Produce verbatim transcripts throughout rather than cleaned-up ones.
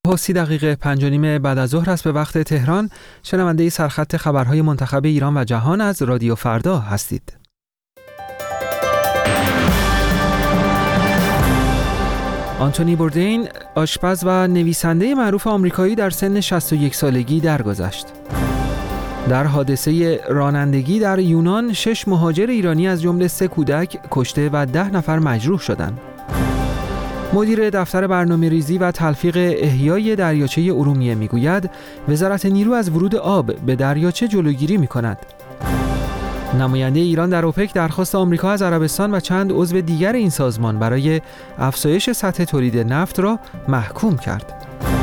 سی دقیقه پنج و نیم بعد از ظهر است به وقت تهران. شنونده سرخط خبرهای منتخب ایران و جهان از رادیو فردا هستید. آنتونی بوردین، آشپز و نویسنده معروف آمریکایی در سن شصت و یک سالگی درگذشت. در حادثه رانندگی در یونان شش مهاجر ایرانی از جمله سه کودک کشته و ده نفر مجروح شدند. مدیر دفتر برنامه‌ریزی و تلفیق احیای دریاچه ارومیه میگوید وزارت نیرو از ورود آب به دریاچه جلوگیری میکند. نماینده ایران در اوپک درخواست آمریکا از عربستان و چند عضو دیگر این سازمان برای افزایش سطح تولید نفت را محکوم کرد.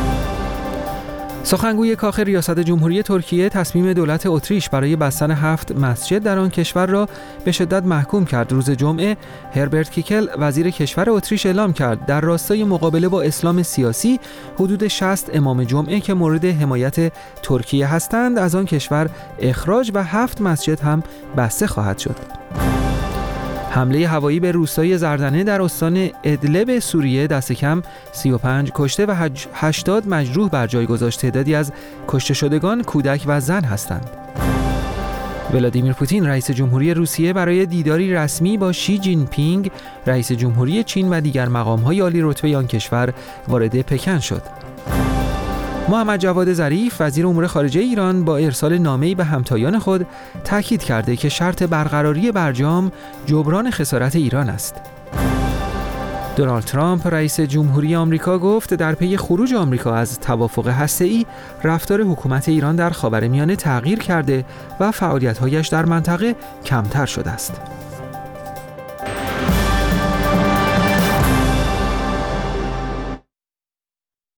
سخنگوی کاخ ریاست جمهوری ترکیه تصمیم دولت اتریش برای بستن هفت مسجد در آن کشور را به شدت محکوم کرد. روز جمعه هربرت کیکل وزیر کشور اتریش اعلام کرد در راستای مقابله با اسلام سیاسی حدود شصت امام جمعه که مورد حمایت ترکیه هستند از آن کشور اخراج و هفت مسجد هم بسته خواهد شد. حمله هوایی به روستای زردنه در استان ادلب سوریه دست کم سی و پنج کشته و هشتاد مجروح بر جای گذاشت. تعدادی از کشته شدگان کودک و زن هستند. ولادیمیر پوتین رئیس جمهوری روسیه برای دیداری رسمی با شی جین پینگ رئیس جمهوری چین و دیگر مقام‌های عالی رتبه آن کشور وارد پکن شد. محمد جواد ظریف وزیر امور خارجه ایران با ارسال نامه‌ای به همتایان خود تاکید کرده که شرط برقراری برجام جبران خسارت ایران است. دونالد ترامپ رئیس جمهوری آمریکا گفت در پی خروج آمریکا از توافق هسته‌ای رفتار حکومت ایران در خاورمیانه تغییر کرده و فعالیت‌هایش در منطقه کمتر شده است.